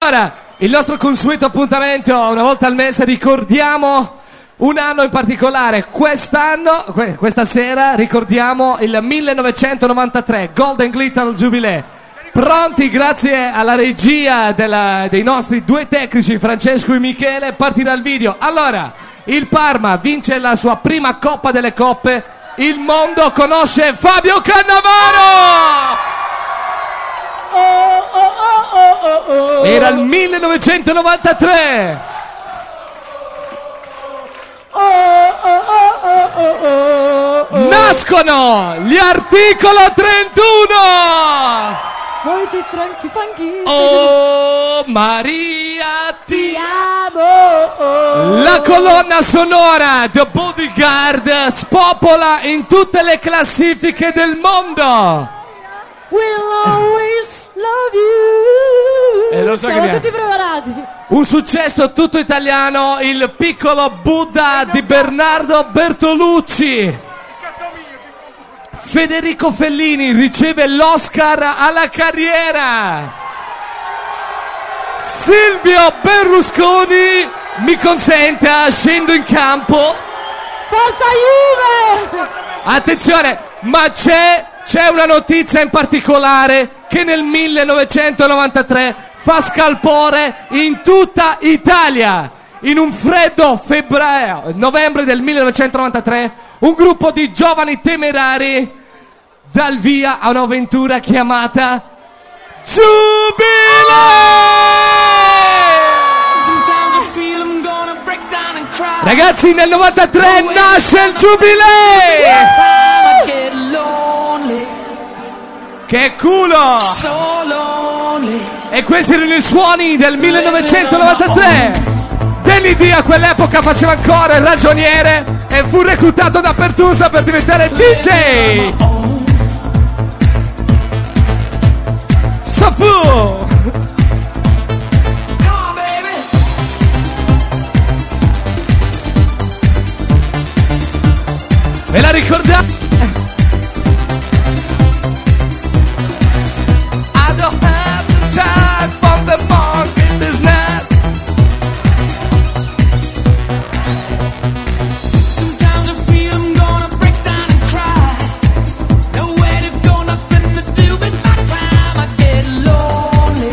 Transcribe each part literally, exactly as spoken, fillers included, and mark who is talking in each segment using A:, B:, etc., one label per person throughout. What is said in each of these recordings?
A: Allora, il nostro consueto appuntamento una volta al mese, ricordiamo un anno in particolare. Quest'anno, que- questa sera ricordiamo il millenovecentonovantatré, Golden Glitter Jubilee. Pronti, grazie alla regia della, dei nostri due tecnici Francesco e Michele, partirà il video. Allora, il Parma vince la sua prima Coppa delle Coppe, il mondo conosce Fabio Cannavaro!
B: Oh, oh, oh, oh, oh, oh.
A: Era il millenovecentonovantatré!
B: Oh, oh, oh, oh, oh, oh.
A: Nascono gli Articolo trentuno!
B: Molti tranchi fanchi.
A: Oh Maria ti
B: amo. Oh.
A: La colonna sonora The Bodyguard spopola in tutte le classifiche del mondo.
B: We'll always love you.
A: E lo so
B: Siamo
A: che
B: tutti preparati.
A: Un successo tutto italiano, il piccolo Buddha di Bernardo Bertolucci. Federico Fellini riceve l'Oscar alla carriera. Silvio Berlusconi mi consenta, scendo in campo.
B: Forza Juve!
A: Attenzione, ma c'è, c'è una notizia in particolare che nel millenovecentonovantatré fa scalpore in tutta Italia. In un freddo febbraio, novembre del millenovecentonovantatré, un gruppo di giovani temerari dà il via a un'avventura chiamata Jubilee! Ragazzi, nel novantatré nasce il Jubilee! Che culo! E questi erano i suoni del millenovecentonovantatré! Danny D a quell'epoca faceva ancora il ragioniere e fu reclutato da Pertusa per diventare D J! Safu! Ve la ricordate? I don't have the time for the monkey business. Sometimes I feel I'm gonna break down and cry. Nowhere to go, nothing to do with my time. I get lonely.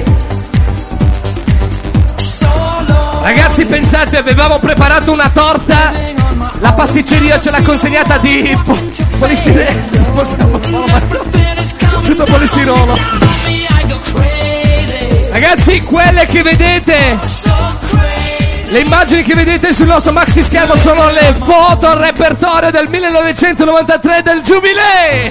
A: So lonely. Ragazzi, pensate, avevamo preparato una torta. La pasticceria ce l'ha consegnata di po- polistirolo. Possiamo tutto polistirolo. Ragazzi, quelle che vedete, le immagini che vedete sul nostro maxi schermo sono le foto al repertorio del millenovecentonovantatré del Jubilee.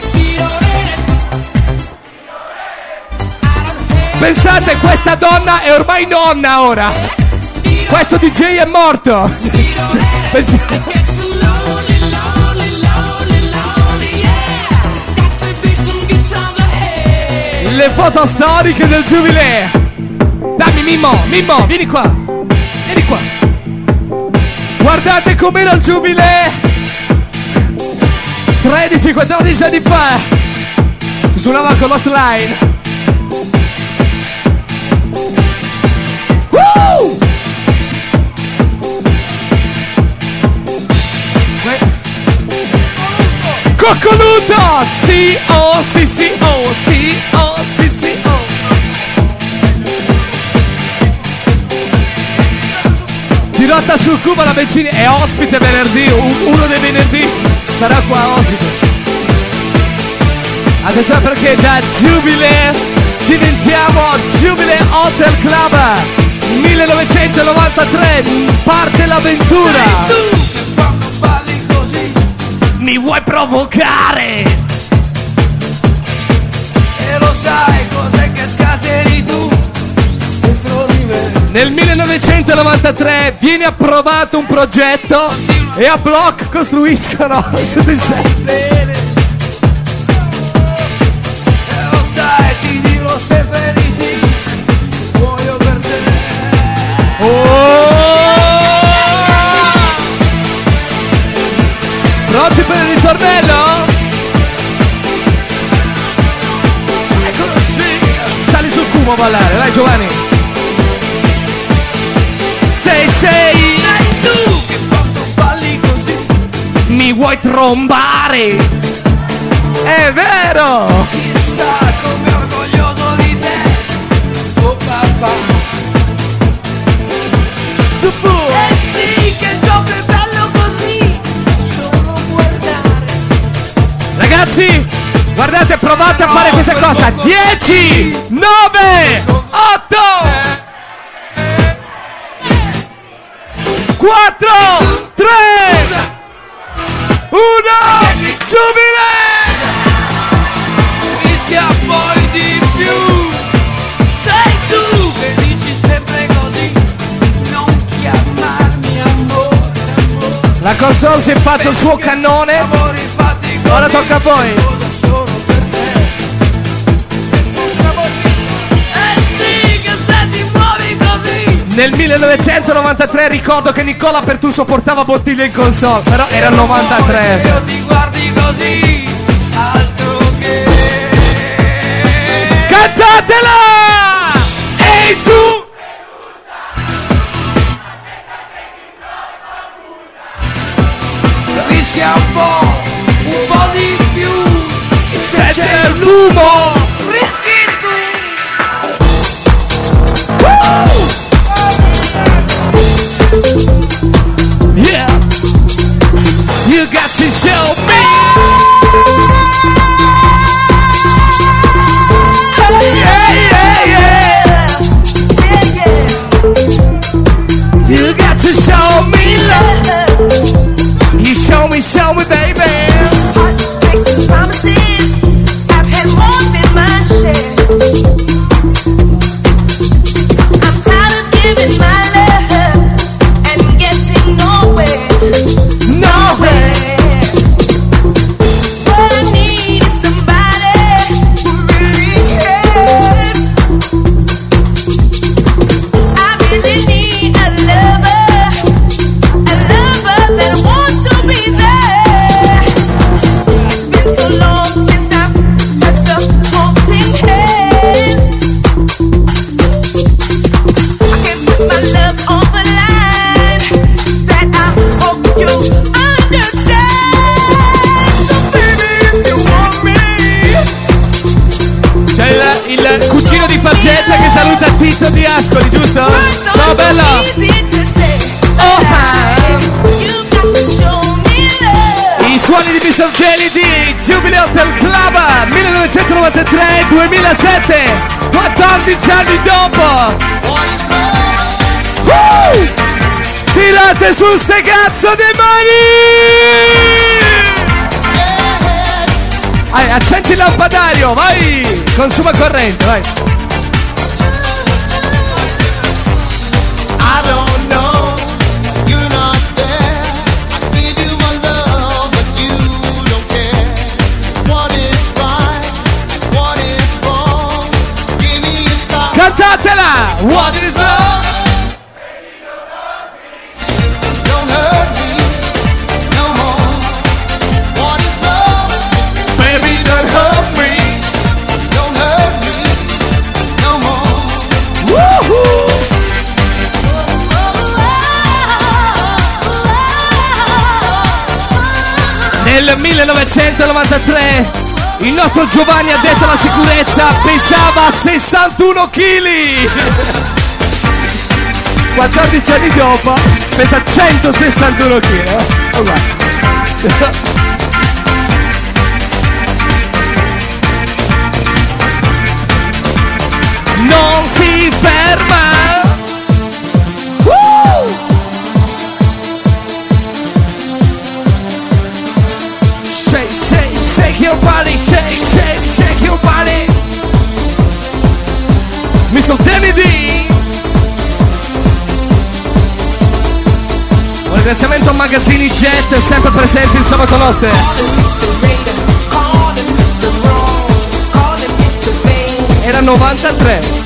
A: Pensate, questa donna è ormai nonna ora. Questo D J è morto. Pensate. Le foto storiche del Jubilee. Dammi Mimmo, Mimmo, vieni qua. Vieni qua. Guardate com'era il Jubilee tredici quattordici anni fa. Si suonava con l'hotline. Woo! Coccoluto! Sì, oh, sì, sì, oh, sì, oh, sì, sì, oh. Dirotta sul Cuba la Bencini è ospite venerdì, uno dei venerdì sarà qua ospite. Attenzione perché da Jubilee diventiamo Jubilee Hotel Club. millenovecentonovantatré parte l'avventura. Mi vuoi provocare? E lo sai cos'è che scateni tu dentro di me. Nel millenovecentonovantatré viene approvato un progetto e a Block costruiscono tutti insieme. E lo sai, ti dirò sempre di sì. Muoio per te. Oh! Pronti per il ritornello? Eccolo sì! Sali sul cubo a ballare, vai Giovanni! trombare. È vero.
C: Chissà come orgoglioso di te, oh papà.
A: Supu.
C: Eh sì, che gioco è bello così, solo guardare.
A: Ragazzi, guardate, provate a fare questa cosa. dieci, nove, otto, quattro, tre, uno, giubile!
C: Rischia poi di più. Sei tu che dici sempre così, non chiamarmi amore, amore.
A: La console si è fatto il suo cannone.
C: Amori fatti così,
A: Ora tocca a voi.
C: solo per te. Eh sì, che se ti muovi così.
A: Nel millenovecentonovantatré ricordo che Nicola Pertuso portava bottiglie in console, però era il novantatré.
C: Io ti guardi così, altro che.
A: Cantatela! Ehi tu!
C: Rischia un po', un po' di più. E se
A: Se
C: c'è
A: c'è
C: il
A: l'umo!
C: rischi tu.
A: Yeah! You got to show me! Yeah, yeah, yeah! You got to show me love! You show me, show me, baby! Il cugino di Fargetta che saluta Tito di Ascoli, giusto? Ciao bello! Oh, i suoni di mister Kelly di Jubilee Hotel Club millenovecentonovantatré duemilasette, quattordici anni dopo. Uh! Tirate su ste cazzo di mani! Vai, accendi il lampadario, vai! Consuma corrente, vai!
D: I don't know, you're not there. I give you my love, but you don't care. What is right, what is wrong? Give me a sign.
A: Cantatela!
D: What is love? Don't hurt me no more. What is love?
A: Baby, don't hurt me!
D: Don't hurt me no more.
A: Woohoo! Nel millenovecentonovantatré il nostro Giovanni, addetto alla sicurezza, pesava sessantuno chili. quattordici anni dopo pesa centosessantuno chili. Oh, guarda. Non si ferma. Woo! Shake, shake, shake your body, shake, shake, shake your body. mister Danny D. Un ringraziamento a Magazzini Jet, sempre presenti il sabato notte. Era novantatré.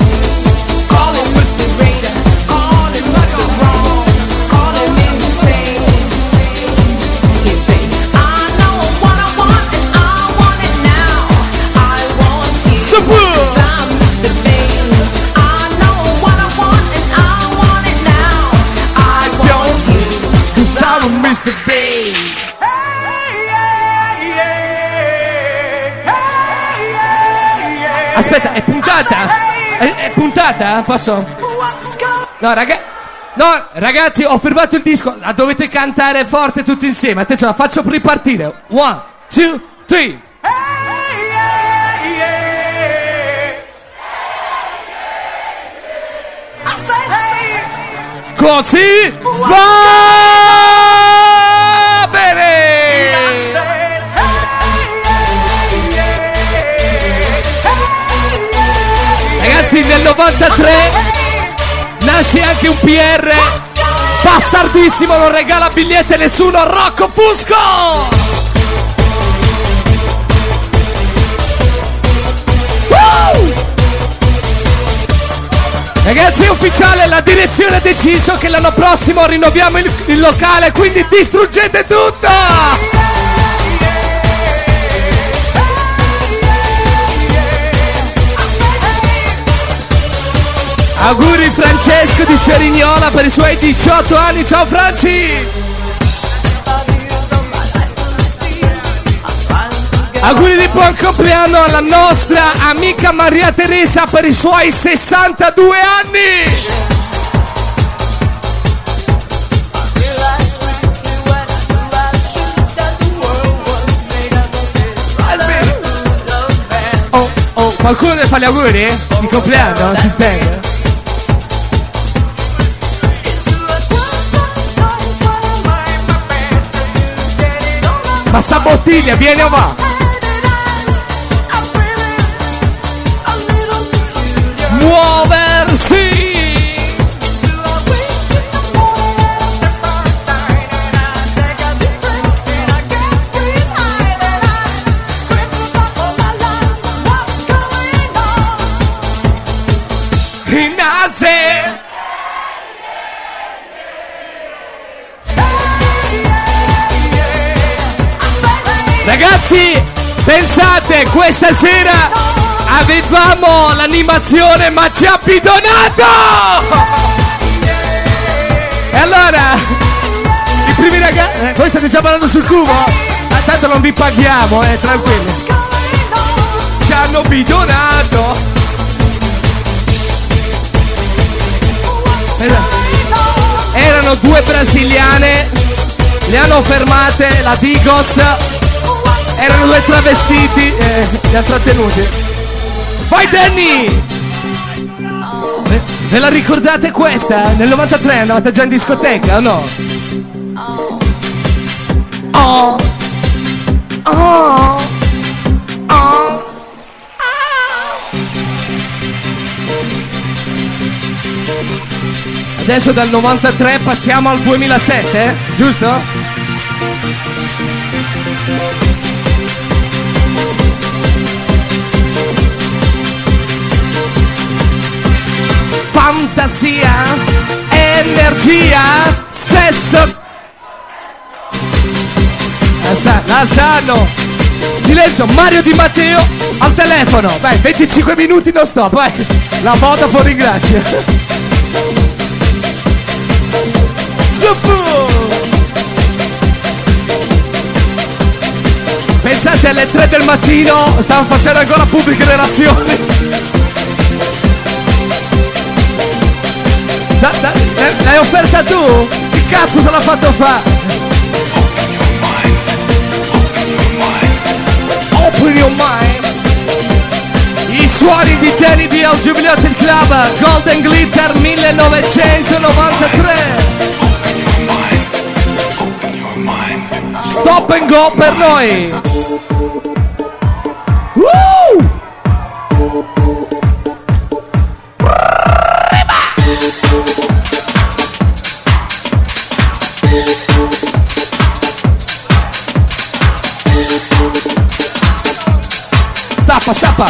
D: mister B. Hey, yeah.
A: aspetta, è puntata? È, è puntata? Posso? No, raga... No, ragazzi, ho fermato il disco. La dovete cantare forte tutti insieme. Attenzione, la faccio ripartire. One, two, three. Così va bene. Ragazzi, nel novantatré nasce anche un P R bastardissimo, non regala biglietti a nessuno, Rocco Fusco! Woo! Ragazzi, è ufficiale, la direzione ha deciso che l'anno prossimo rinnoviamo il, il locale, quindi distruggete tutto! Auguri Francesco di Cerignola per i suoi diciotto anni, ciao Franci! Auguri di buon compleanno alla nostra amica Maria Teresa per i suoi sessantadue anni! Oh, oh, qualcuno deve fare gli auguri? Di compleanno? Si tenga. Ma sta bottiglia, vieni o va? Muoversi! Rinase! Ragazzi, pensate, questa sera avevamo l'animazione ma ci ha bidonato! E allora, i primi ragazzi... Eh, voi state già ballando sul cubo? Ah, tanto non vi paghiamo, eh, tranquilli. Ci hanno bidonato! Erano due brasiliane, le hanno fermate, la Digos... Erano due travestiti, eh, li ha trattenuti. Vai Danny! Ve, ve la ricordate questa? Nel novantatré andavate già in discoteca o no? Oh! Oh! Oh! Adesso dal novantatré passiamo al duemilasette, eh? Giusto? Fantasia, energia, sesso. La, sa- la sanno. Silenzio, Mario Di Matteo al telefono. Vai, venticinque minuti non stop, vai. La Vodafone ringrazia. Pensate, alle tre del mattino stavano facendo ancora pubbliche relazioni. Da, da, l'hai offerta tu? Che cazzo te l'ha fatto fare? Open your mind. I suoni di Danny D al Jubileum Club Golden Glitter millenovecentonovantatré. Stop and go per noi. Woo! Stappa, stappa.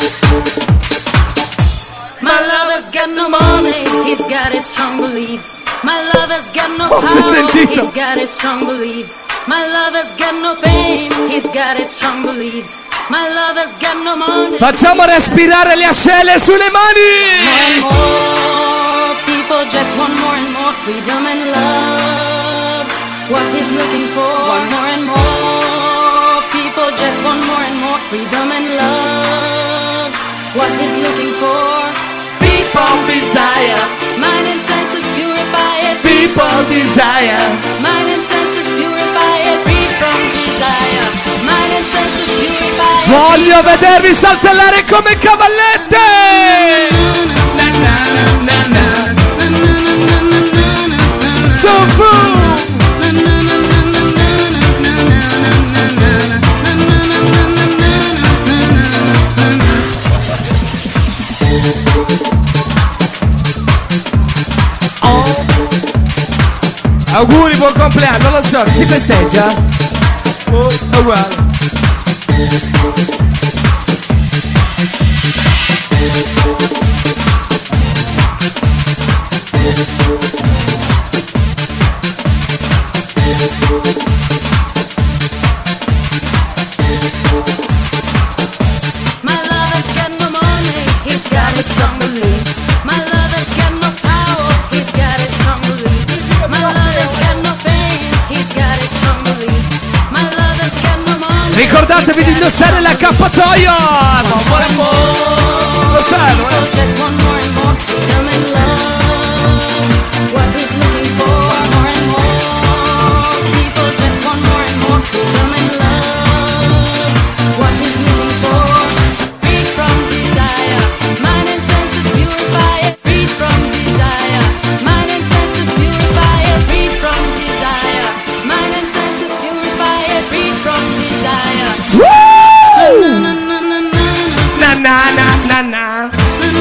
E: My lover's got no money, he's got his strong beliefs. My lover's got no
A: Oh, si è
E: power,
A: sentito.
E: he's got his strong beliefs. My lover's got no fame, he's got his strong beliefs. My lover's got no money.
A: Facciamo respirare le ascelle sulle mani.
E: More and more people just want more and more freedom and love. What he's looking for. More and more people just want more and more freedom and love. what he's looking for.
A: Free from desire.
E: Mind and senses purify it.
A: Free from desire.
E: Mind and senses purify it. Free from desire. Mind and senses purify it.
A: Voglio vedervi saltellare come cavallette. Na na na na na. So full. Auguri, buon compleanno, lo so, si festeggia? Oh, uguale.
E: My lover's got no money, he's got his strong beliefs. My lover's got no power, he's got his strong beliefs. My lover's got no fame, he's got his strong beliefs. My lover's got no money.
A: Ricordatevi di indossare l'accappatoio! Amore, amore! Lo sanno,
E: People
A: eh?
E: just want more and more freedom and love. What he's looking for, more and more. People just want more and more freedom and love. What he's looking for, free from desire. Mind and senses purify it. Free from desire. Mind and senses purify it. Free from desire. Mind and senses purify it. Free from desire.
A: Woo!
E: Na na na na na.
A: Na na na na na.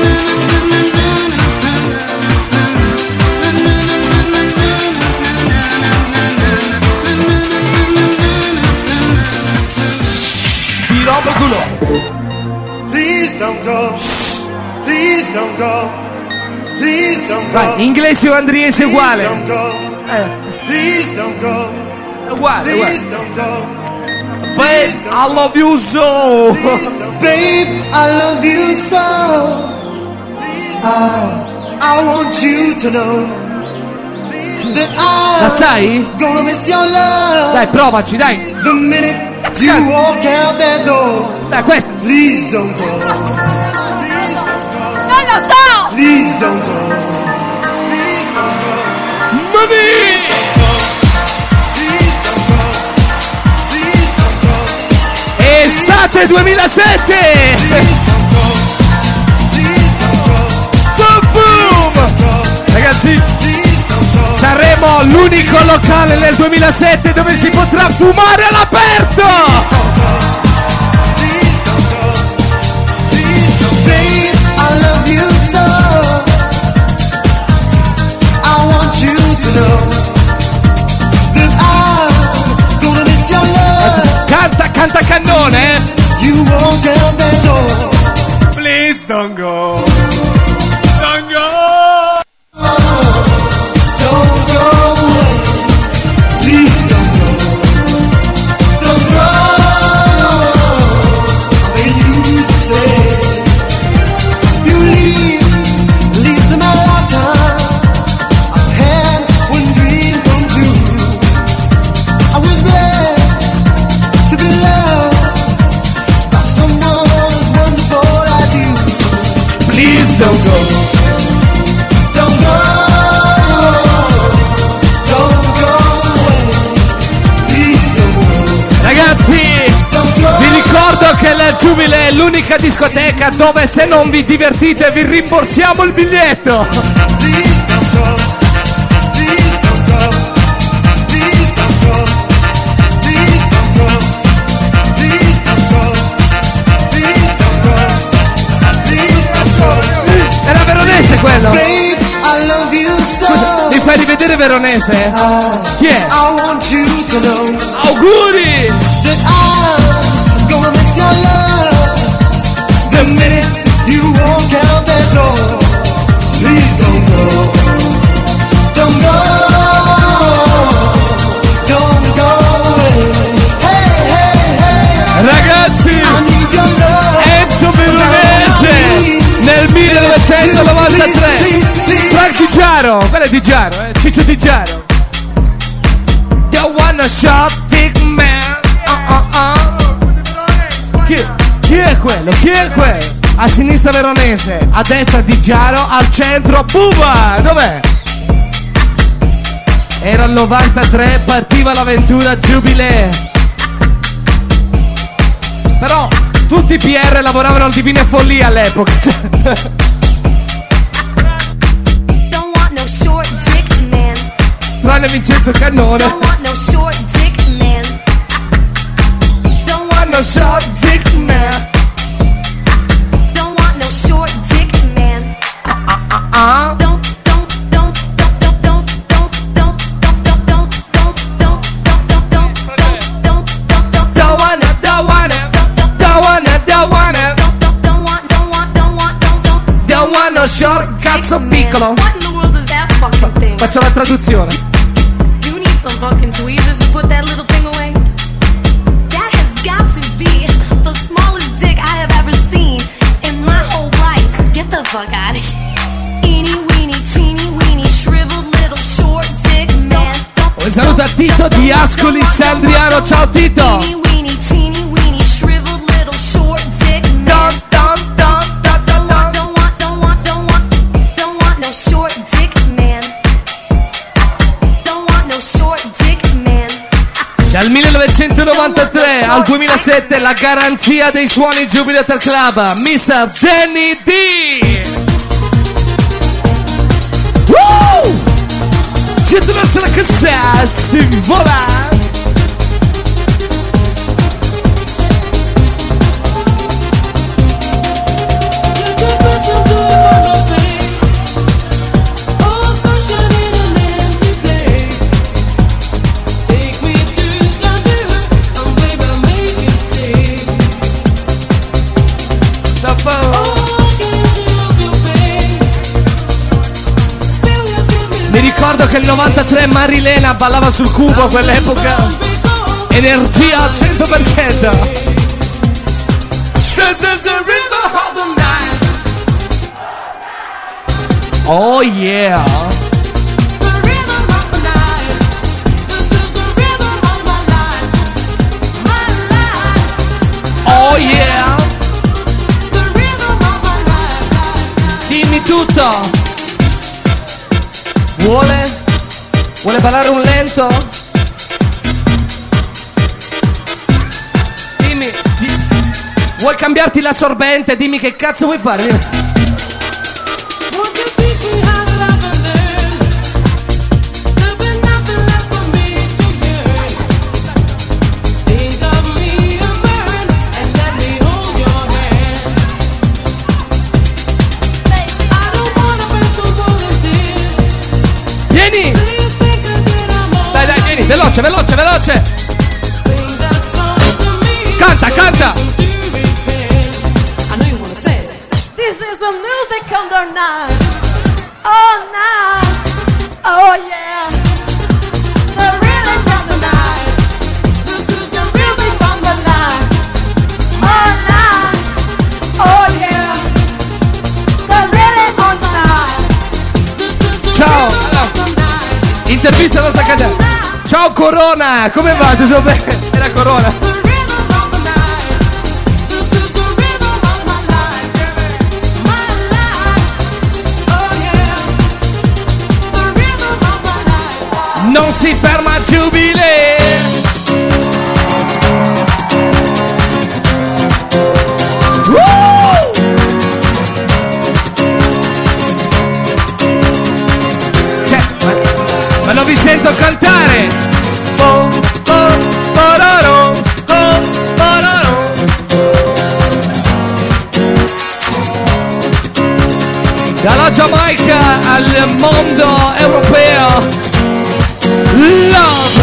A: Di roba culo.
F: Please don't go. Please don't go. Please don't
A: Vai,
F: go.
A: inglese o andriese uguale.
F: Please don't go.
A: Eh,
F: Please don't go.
A: uguale, uguale.
F: Please don't go.
A: Babe, I love you so.
F: Babe, I love you so. I, I want you to know that
A: La
F: I'm
A: sai?
F: gonna miss your love.
A: Dai, provaci, dai.
F: The minute you walk out that door.
A: Dai, questa.
F: Please don't go.
E: Non lo so!
F: Please don't go. Please don't go.
A: Money!
F: Please don't go. Please don't go.
A: Estate duemilasette!
F: Please don't go. Please don't go.
A: So boom! Ragazzi,
F: Please don't go.
A: saremo l'unico locale nel duemilasette dove si potrà fumare all'aperto!
F: Please don't go. Please don't go. Babe, I love you so. I want you to know that I'm gonna miss your love.
A: Canta, canta cannone! eh?
F: You walk out that door.
A: Please don't go! Don't go!
F: Don't go away. Please don't go. Don't go. When you stay, you leave, leave the my lifetime. I've had one dream come true. I was blessed to be loved by someone as wonderful as you.
A: Please don't go!
F: Don't go. Don't go away. Please don't go.
A: Ragazzi,
F: Don't go.
A: vi ricordo che il Giubile è l'unica discoteca dove se non vi divertite vi rimborsiamo il biglietto!
F: Please don't go. Please don't go. Please don't go. Please don't go. Please don't go. Please don't go. Please don't go.
A: Era veronese quello!
F: Babe, I love you so.
A: Mi fai rivedere veronese? Chi è?
F: I want you to know
A: Auguri!
F: that I'm gonna miss your love. The minute you walk out that door. So please don't go. Don't go. Don't go away. Hey, hey, hey.
A: Ragazzi,
F: I need your love.
A: Enzo Veronese nel millenovecentonovantatré. Frank Di Giaro, quello è Di Giaro, eh? Ciccio Di Giaro. You wanna shop, big man? Uh, uh, uh. Chi, chi è quello? Chi è quello? a sinistra Veronese, a destra Di Giaro, al centro Buba. Dov'è? Era il novantatré, partiva l'avventura Jubilee. Però tutti i P R lavoravano al Divine Follia all'epoca.
E: Don't want no short dick man.
A: Tranne Vincenzo Cannone.
E: Don't want no short dick man. Don't want no short dick man. Don't want no short dick man.
A: Ah?
E: Don't don't don't don't don't don't don't don't don't don't don't don't don't don't don't don't
A: Don't wanna, don't wanna, don't wanna, don't wanna,
E: don't want don't want don't want don't don't
A: don't want no short cazzo piccolo.
E: What in the world is that fucking thing?
A: Faccio la traduzione.
E: You need some fucking tweezers to put that little thing away. That has got to be the smallest dick I have ever seen in my whole life. Get the fuck out of here. Eeny weeny teeny weeny shriveled little short dick man.
A: Un saluto a Tito di Ascoli Sandriano. Ciao Tito.
E: Eeny weeny teeny weeny shriveled little short dick man.
A: Don, don, don, don, don, don.
E: Don't want don't want don't want don't want no short dick man. Don't want no short dick man.
A: Dal millenovecentonovantatré al duemilasette la garanzia dei suoni Jubilee Hotel Club, mister Danny D. Woo! Siete verso la cassetta, si vola! Mi ricordo che il novantatré Marilena ballava sul cubo a quell'epoca. Energia al cento per cento. This is the rhythm of the night. Oh yeah.
C: The rhythm of the night. This is the rhythm of my life. My life.
A: Oh yeah.
C: The rhythm of my life.
A: Dimmi tutto. Vuole? Vuole ballare un lento? Dimmi, di- vuoi cambiarti l'assorbente? Dimmi che cazzo vuoi fare? Dimmi.
C: Won't you teach me how to love and learn? There'll be nothing left for me to yearn. Think of me and burn, and let me hold your hand. I don't wanna break the world in tears.
A: Vieni!
C: Please think that I'm all
A: Dai, dai, vieni, veloce, veloce, veloce!
C: sing that song to me.
A: Canta, canta!
C: Do repent. I know you wanna say it. This is the music of the night. Oh, night. Oh, yeah. The rhythm of the night. This is the rhythm of the night. Oh, night. Oh, yeah. The rhythm of the night. This is the
A: Ciao.
C: rhythm of the night.
A: Intervista nostra cantante. Ciao Corona, come va? Tutto bene? Era Corona.
C: The rhythm of the night. This is the rhythm of my life. My life. Oh, yeah. The rhythm of my life.
A: Non si ferma Jubilee! Woo! Cioè, ma, ma non vi sento cantare! Oh, oh, pororo, oh, pororo. Dalla Giamaica al mondo europeo. Love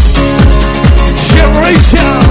A: Generation.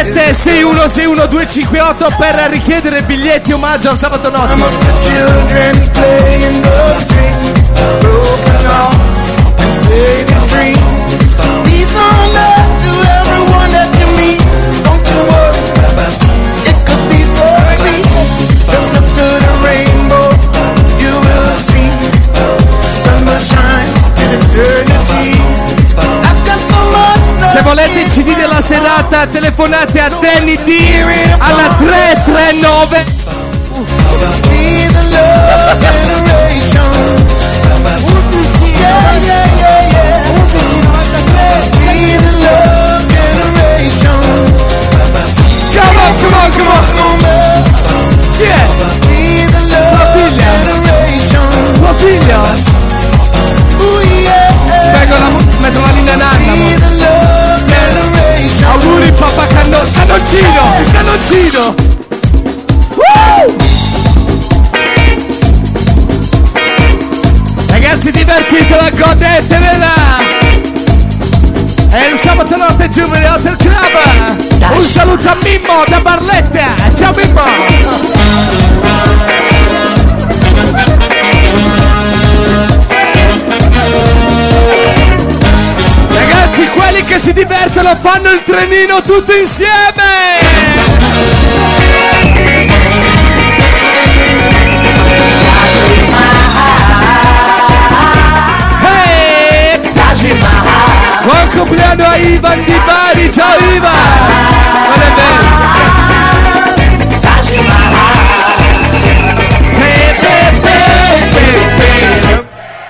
A: sette sei uno sei uno due cinque otto per richiedere biglietti omaggio al sabato notte.
F: Almost the children play in the street, broken hearts and faded dreams. Peace on earth to everyone that you meet. Don't you worry, it could be so sweet. Just look to the rainbow, you will see. The sun will shine till eternity. I've got so much love.
A: Se volete il C D della serata telefonate a Danny D alla tre tre nove.
F: Be the love generation. Yeah, yeah, yeah, yeah. Be the love generation.
A: Come on, come on, come on. Yeah.
F: Be the love generation.
A: Tua figlia?
F: Ooh, yeah.
A: Vengo la metto la linea nana.
F: Be the love generation.
A: Auguri papà canno- cannoncino, il cannoncino. Woo! Ragazzi divertitela, godetevela. È il sabato notte Jubilee Hotel Club. Un saluto a Mimmo da Barletta. Ciao Mimmo. Ragazzi, quelli che si divertono fanno il trenino tutti insieme. Hey! Buon compleanno a Ivan di Bari, ciao Ivan! Non è vero? Hey, hey, hey, hey, hey.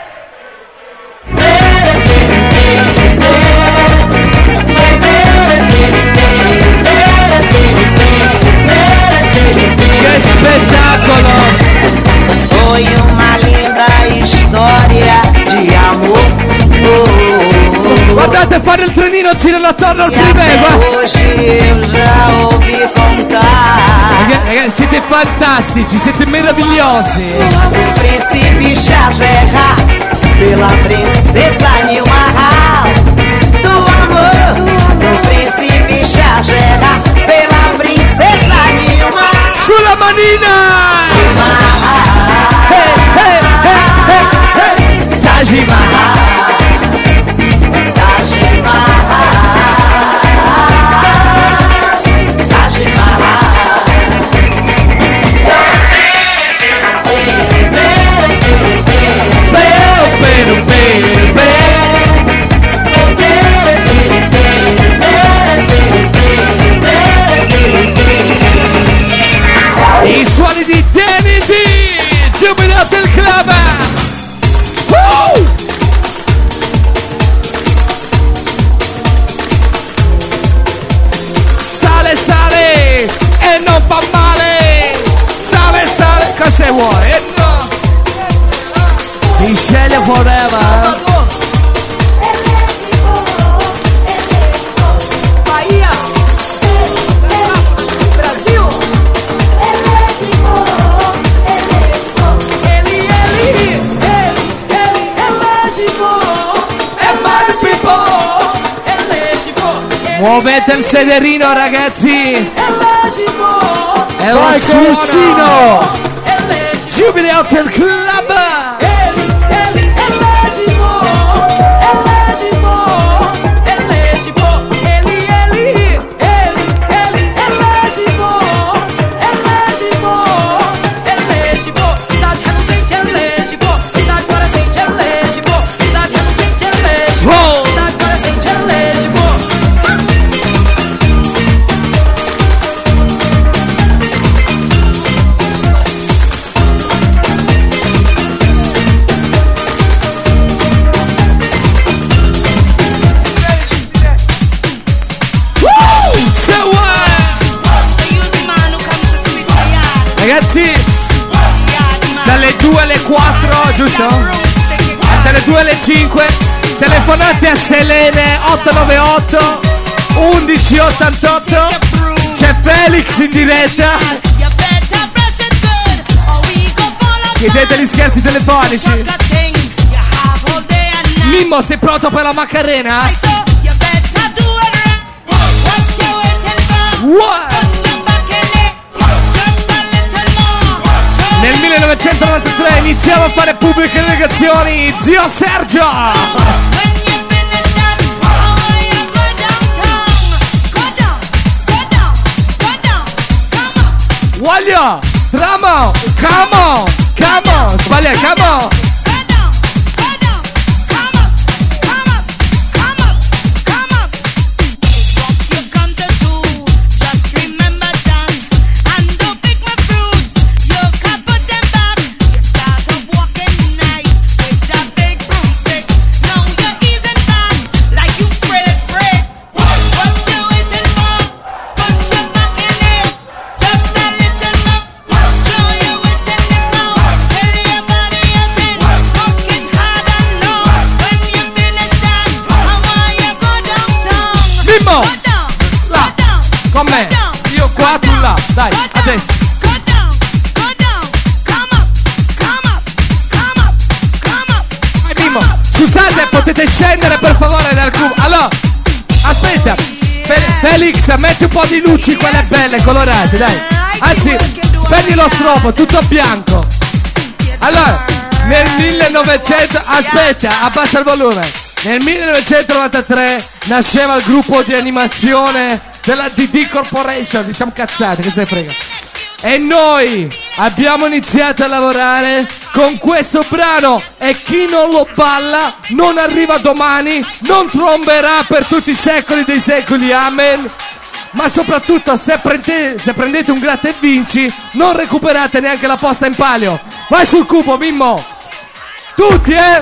A: Che spettacolo!
G: Foi uma linda storia di amor.
A: Guardate fare il trenino, girano attorno al
G: E
A: privé,
G: até
A: guarda.
G: hoje eu já ouvi contar.
A: Ragazzi, ragazzi, siete fantastici, siete meravigliosi.
G: O príncipe Xaxerá pela princesa Nilmahal. Do amor do príncipe Xaxerá pela princesa Nilmahal.
A: Sulla manina! Hey, hey, hey, hey, hey. Taj Mahal.
G: Taj Mahal. Taj Mahal.
A: Beh, beh, beh, beh. I suoni di Danny D, Jubilee Hotel Club. Woo! Sale, sale e non fa male. Sale, sale, cosa vuoi? E no. Michelle forever.
C: Bahia, Brasil, ele, ele, ele, ele é mágico, é mágico, é mágico, ele
A: Muovete il sederino, ragazzi.
C: é mágico,
A: È lo
B: Vai,
A: suono.
B: Cuscino!
C: é mágico,
A: Jubilee Hotel Club.
C: ele, ele é mágico, é mágico, é mágico, ele, ele, ele, ele é mágico, é mágico, é mágico, cidade reluzente é mágico, cidade parecente é mágico, cidade reluzente é mágico,
A: Oh.
C: cidade parecente é mágico.
A: Se vuoi. Ragazzi, dalle due alle quattro, giusto? Dalle due alle cinque, telefonate a Selene otto nove otto undici ottantotto. C'è Felix in diretta. Chiedete gli scherzi telefonici. Mimmo, sei pronto per la Macarena? What? Nel millenovecentonovantatré iniziamo a fare pubbliche legazioni. Zio Sergio! Voglio! Tramo! Come on! Come on! Sbaglia, come on! Con me, io qua, tu là, dai, adesso. Vai Mimmo, scusate, potete scendere per favore dal cubo. Allora, aspetta, Fe- Felix, metti un po' di luci, quelle belle, colorate, dai. Anzi, spegni lo strobo, tutto bianco. Allora, nel millenovecento, aspetta, abbassa il volume. Nel millenovecentonovantatré nasceva il gruppo di animazione della D D Corporation, diciamo cazzate, che se ne frega. E noi abbiamo iniziato a lavorare con questo brano e chi non lo balla non arriva domani, non tromberà per tutti i secoli dei secoli, amen. Ma soprattutto se, prende, se prendete un gratta e vinci non recuperate neanche la posta in palio. Vai sul cubo, Mimmo. Tutti, eh.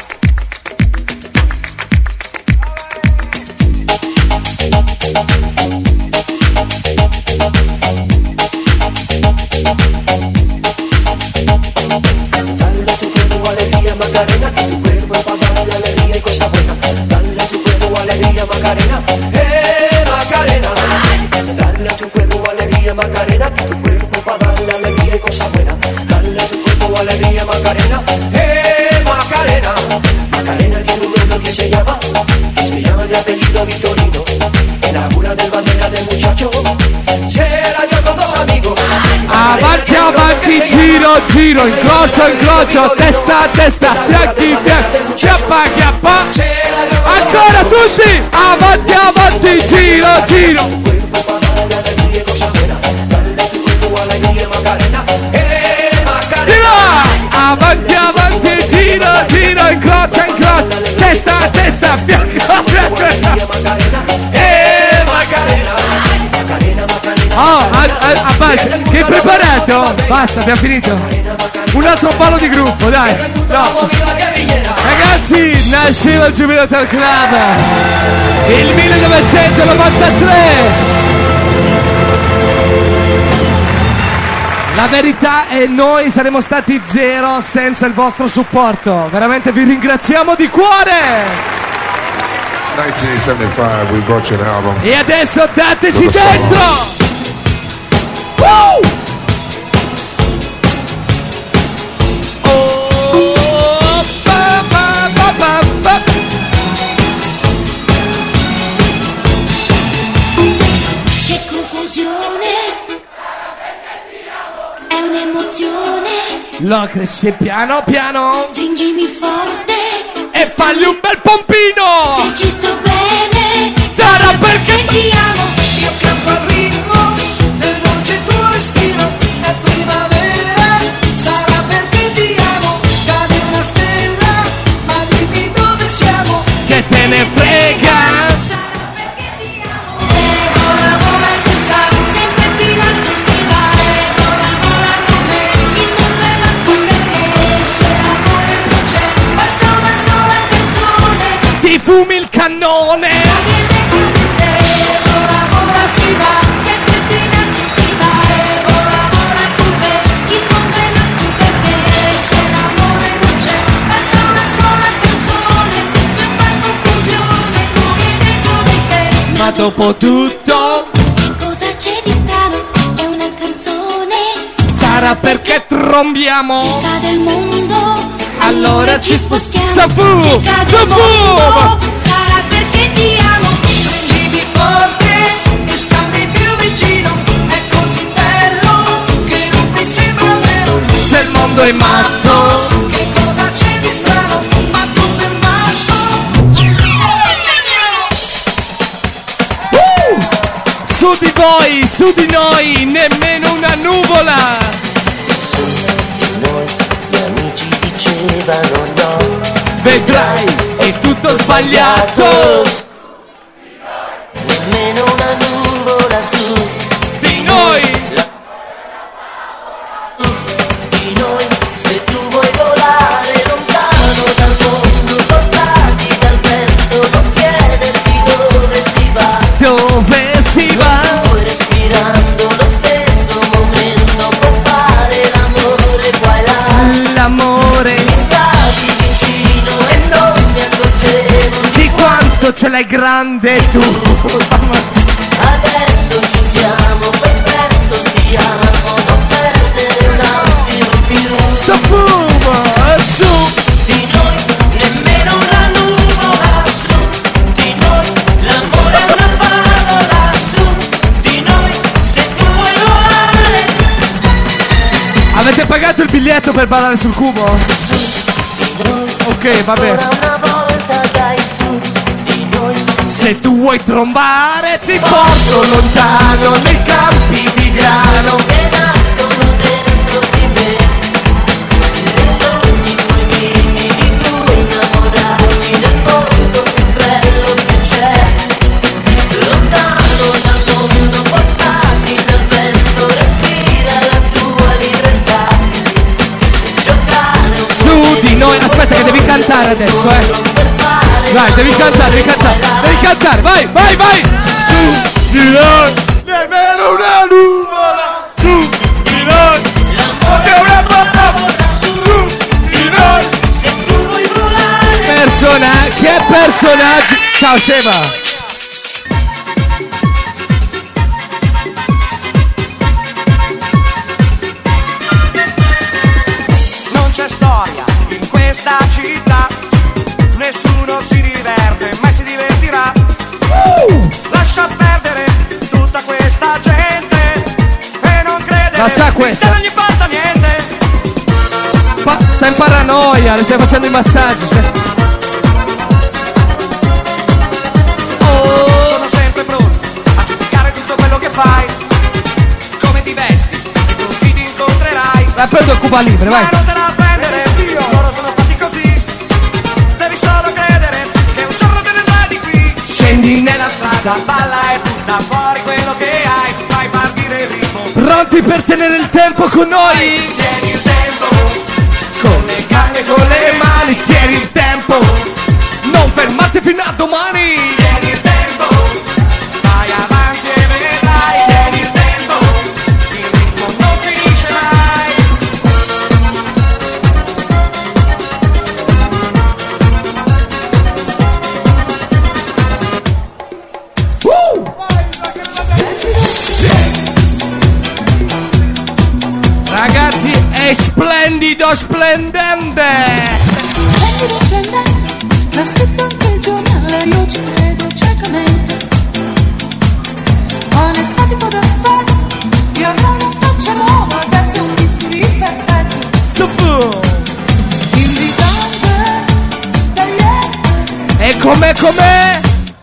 H: Dale tu cuerpo alegría Macarena, que tu cuerpo es para darle alegría y cosa buena. Dale tu cuerpo alegría Macarena, eh Macarena. Dale tu cuerpo alegría Macarena, que tu cuerpo es para darle alegría y cosa buena. Dale tu cuerpo alegría Macarena, eh Macarena. Macarena tiene un nombre que se llama, que se llama de apellido Victorino. En la cura del bandera del muchacho se la dio con dos amigos.
A: Avanti, avanti, giro, giro, incrocio, incrocio, testa a testa, fianchi, fianchi, chiappa, chiappa. Ancora tutti, avanti, avanti, giro, giro. Giro, avanti, avanti, giro, giro, incrocio, incrocio, testa a testa, fianchi, fianchi.
H: Eh, Macarena.
A: Oh, a, a, a base, che è preparato? Basta, abbiamo finito. Un altro ballo di gruppo, dai. No. Ragazzi, nasceva il Jubilator Club il millenovecentonovantatré. La verità è noi saremmo stati zero senza il vostro supporto. Veramente vi ringraziamo di cuore.
I: millenonocentosettantacinque we brought you an album.
A: E adesso dateci
I: Little
A: dentro!
I: songs.
A: Woo! Oh, ba, ba, ba, ba, ba.
J: Che confusione, è un'emozione,
A: Lo cresce piano piano
J: stringimi forte,
A: e fagli un bel pompino!
J: se ci sto bene,
A: Sarà perché
J: ti amo.
H: Io campo al ritmo del dolce tuo respiro, è primavera, sarà perché ti amo. Cade una stella, ma dimmi dove siamo.
A: che te ne frega!
J: Sarà perché ti amo. E vola, vola, si sa, sempre fino a tu si va. E vola, vola con me, il mondo è matto perché se l'amore non c'è, basta una sola canzone.
A: Ti fumi il cannone!
J: E vola, vola, si va, sempre fino a tu si va. E vola, vola con me, il mondo è matto perché se l'amore non c'è, basta una sola canzone per far confusione con il dentro di te.
A: Ma dopo tutto
J: Cosa c'è di strano? È una canzone,
A: sarà perché trombiamo!
J: metà del mondo.
A: Allora ci spostiamo.
J: Safu,
A: Safu,
J: Safu. Sarà perché ti amo.
H: Stringimi forte e stammi più vicino.
A: su di noi nemmeno una nuvola.
I: Di noi gli amici dicevano no,
A: Vedrai, è tutto sbagliato.
I: nemmeno una nuvola su
A: Di noi.
I: di noi. Se tu vuoi volare lontano dal mondo, portati dal vento, non chiederti dove si va,
A: Dove si va?
I: poi respirando lo stesso momento può fare l'amore qua e là.
A: L'amore
I: Mi stavi vicino e non mi accorgevo
A: di quanto ce l'hai grande tu.
I: adesso ci siamo, poi presto ti amo, non perdere un attimo più.
A: So fumo, su.
I: Di noi nemmeno una nuvola su, di noi l'amore è una favola su, di noi se tu vuoi volare.
A: Avete pagato il biglietto per ballare sul cubo? Ok, va bene.
I: Ancora una volta dai su, di noi.
A: Se tu vuoi trombare ti porto lontano nei campi di grano.
I: Che nascono dentro di me, dei sogni proibiti di cui innamorarmi nel mondo più bello che c'è. Lontano dal mondo, portati dal vento, respira la tua libertà. Giocare un
A: Su di noi, aspetta che devi cantare adesso, eh.
I: per fare
A: Vai, devi cantare, devi cantare, devi cantare, vai, vai, vai. Su di noi, nemmeno una nuvola. Su di noi,
I: l'amore
A: è una favola. Su di noi.
I: se tu vuoi volare.
A: Persona, che personaggi. Ciao Sheva.
F: Non c'è storia in questa città, nessuno si diverte, mai si divertirà. Lascia perdere tutta questa gente e non credere
A: La sa
F: che
A: questa?
F: non gli importa niente.
A: Pa- sta in paranoia, le stai facendo i massaggi. cioè.
F: Sono sempre pronto a giudicare tutto quello che fai, come ti vesti e con chi ti incontrerai.
A: La prendo il Cuba Libre, vai.
F: Ma non te la prendere, loro sono fatti così. Devi solo credere che un giorno te ne andrai di qui.
A: Scendi nella
F: Strada, balla e butta fuori quello che hai, fai partire il ritmo.
A: Pronti per tenere il tempo con noi?
F: Tieni il tempo,
A: Con le gambe e con le mani, tieni il tempo. Non fermate fino a domani.
F: tieni il tempo, vai avanti e vedrai. Tieni il tempo, il ritmo non finisce mai.
A: Ragazzi, è splendido, splendente.
J: Splendido, splendente, l'ha scritto anche il giornale, io ci credo ciecamente. Non è statico d'effetto, io avrò una faccia nuova, grazie a un bisturi perfetto.
A: Super.
J: Invitante, tagliente,
A: E com'è, com'è?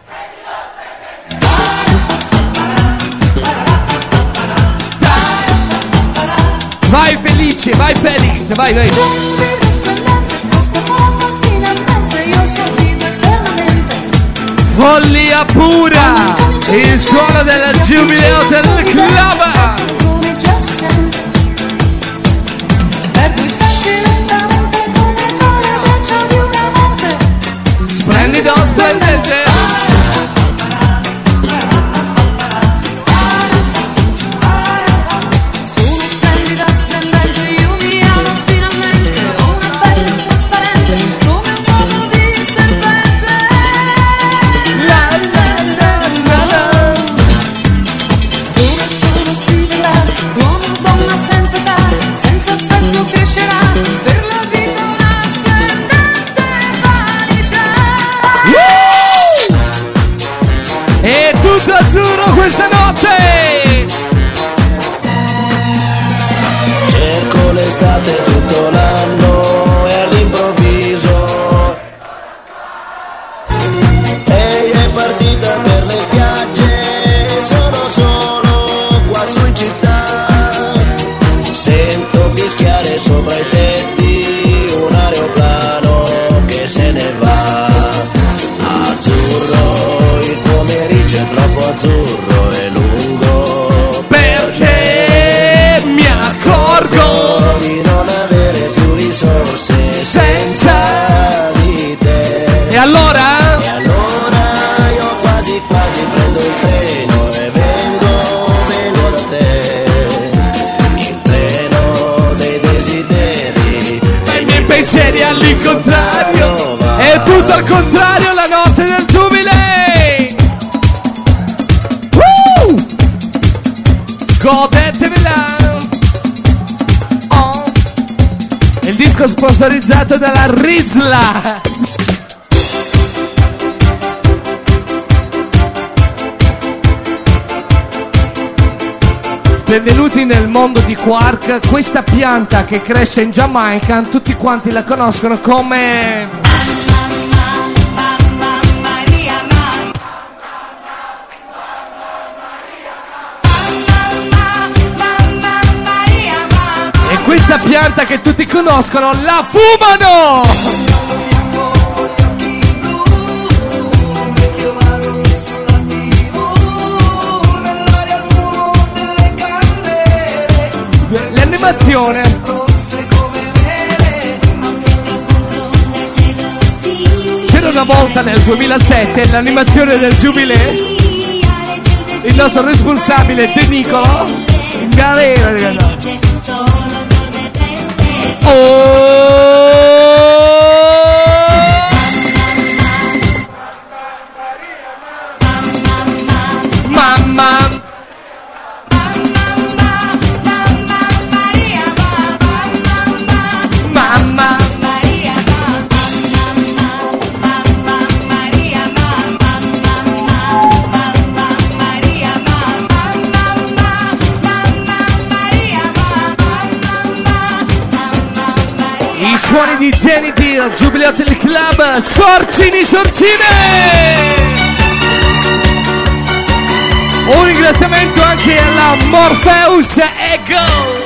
A: Vai Felice, vai Felix, vai, vai.
J: splendido, splendente, questa volta finalmente io sorrido eternamente.
A: Follia pura, il suono del giubileo del club.
J: Come già si sente, perdo i sensi lentamente come con le braccia di un amante.
A: Splendido, splendente.
J: Sono splendida, splendente, io mi amo finalmente. Ho una pelle trasparente come un uovo di serpente.
A: La, la, la, la, la.
J: Dove sono si
K: fischiare sopra i tetti un aeroplano che se ne va. Azzurro, il pomeriggio è troppo azzurro e lungo,
A: perché mi accorgo
K: di non avere più risorse senza di te.
A: E allora?
K: E allora io quasi quasi prendo il treno e vengo, vengo da te. Il treno dei desideri
A: e i miei pensieri all'incontrario. È tutto al contrario la notte del giubilei. Woo! Godetevela. Oh. Il disco sponsorizzato dalla Rizla. Benvenuti nel mondo di Quark, questa pianta che cresce in Giamaica, tutti quanti la conoscono come... E questa pianta che tutti conoscono la fumano! L'animazione c'era una volta nel duemilasette l'animazione del Giubilè, il nostro responsabile De Nicolo in galera. Oh, mamma. I suoni di Danny Deal, Giubileo Teleclub, Sorcini Sorcine! Un ringraziamento anche alla Morpheus Ego!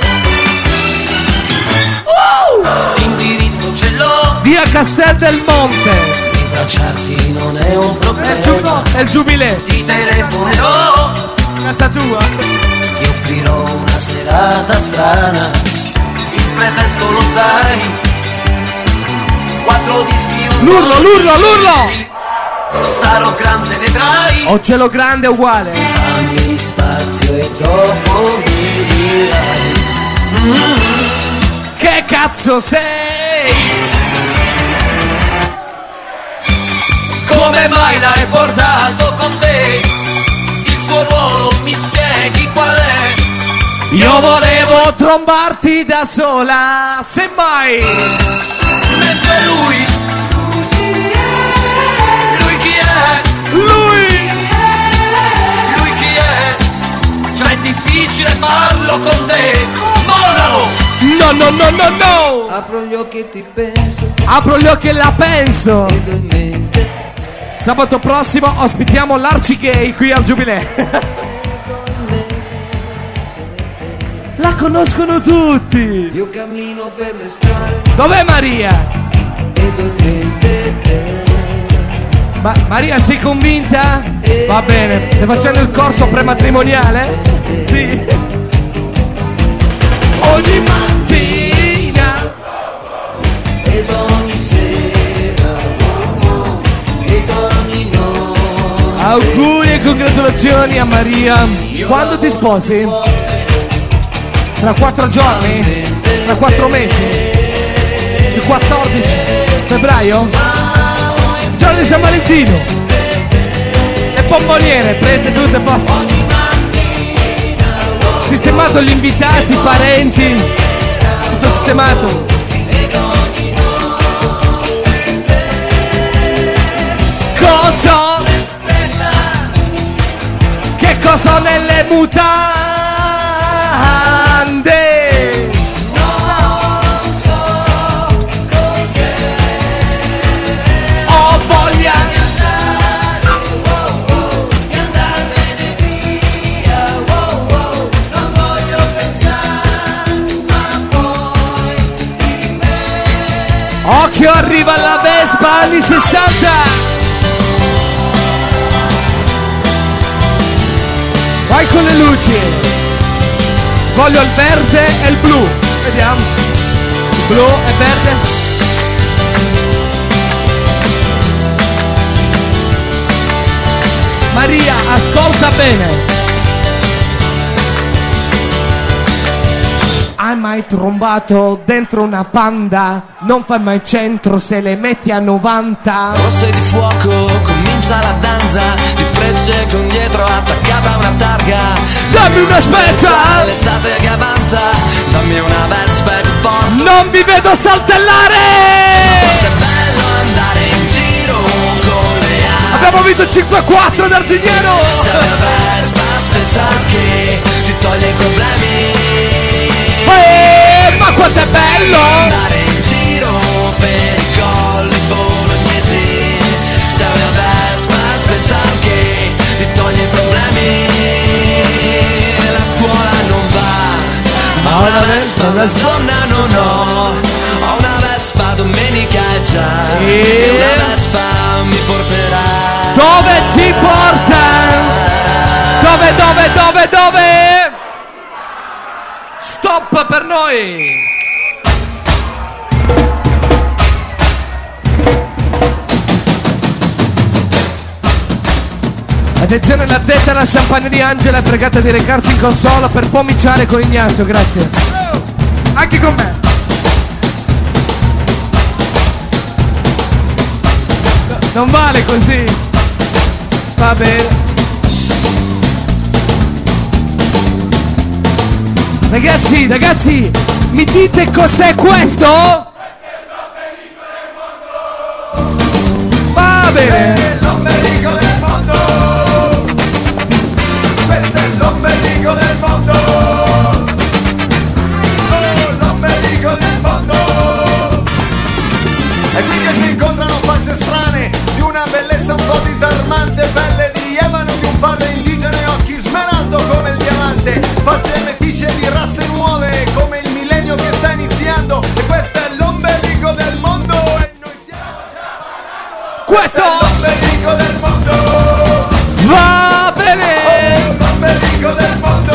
A: Uh!
H: L'indirizzo ce l'ho,
A: Via Castel del Monte!
H: rintracciarti non è un
A: È il,
H: problema.
A: giu- è il Giubileo!
H: Ti telefonerò,
A: Casa tua!
H: ti offrirò una serata strana. Il pretesto lo sai, quattro dischi, un
A: L'urlo, l'urlo, l'urlo!
H: sarò grande, vedrai.
A: O cielo grande uguale!
H: Fammi spazio e dopo mi dirai. Mm.
A: Che cazzo sei?
H: Come mai l'hai portato con te? Il suo ruolo mi spieghi qual è?
A: Io volevo trombarti da sola, semmai!
H: Mentre lui, lui chi è?
A: Lui!
H: Lui chi è? Già è difficile farlo con te. Mollalo!
A: No, no, no, no, no!
H: Apro gli occhi e ti penso,
A: Apro gli occhi e la penso!
H: vedo in mente.
A: Sabato prossimo ospitiamo l'Arci Gay qui al Giubileo. La conoscono tutti!
H: Io cammino per le strade,
A: Dov'è Maria?
H: vedo in mente te.
A: Ma Maria, sei convinta? Va bene, stai facendo il corso prematrimoniale? Sì. Ogni mattina
H: Ed ogni sera, ed ogni notte.
A: auguri e congratulazioni a Maria. Quando ti sposi? Tra quattro giorni? Tra quattro mesi? Il quattordici febbraio? Giorno di San Valentino. Le bomboniere prese tutte a posto. Sistemato gli invitati, i parenti. Tutto sistemato. Cosa? Che cosa ho nelle mutande? Ho voglia Occhio, arriva la Vespa anni sessanta. Vai con le luci. Voglio il verde e il blu. Vediamo. Il blu e verde. Maria, ascolta bene. Hai mai trombato dentro una panda? Non fai mai centro se le metti a novanta.
L: Rosse di fuoco, comincia la danza. Di frecce con dietro attaccata una targa.
A: Dammi una spezza!
L: L'estate che avanza. Dammi una vespa e ti porto.
A: Non vi vedo saltellare!
L: Quanto è bello andare in giro con le ali.
A: Abbiamo vinto cinque a quattro d'Arzignano!
L: Se la vespa speciale che ti toglie i problemi.
A: Eh, ma quanto è bello!
L: Andare in giro per i colli bolognesi. Sei una vespa speciale che ti toglie i problemi. La scuola non va, ma una vespa da donna non ho. Ho una vespa domenica e già. E una vespa mi porterà.
A: Dove ci porta? Dove, dove, dove, dove? Stop per noi! Attenzione, l'addetta alla champagneria Angela è pregata di recarsi in console per pomiciare con Ignazio, grazie. Anche con me. Non vale così. Va bene. Ragazzi, ragazzi, mi dite cos'è questo? Va bene.
F: L'ombelico del mondo. Questo è l'ombelico del mondo. Oh, l'ombelico del mondo. E qui che si incontrano facce strane, di una bellezza un po' disarmante, pelle di ebano di un padre indigeno e occhi smeraldo come il diamante, facce meticce di razze nuove come il millennio che sta iniziando. E questo è l'ombelico del mondo e noi stiamo già parlando.
A: Questo
F: è l'ombelico del mondo.
A: Va bene.
F: Oh, l'ombelico del mondo.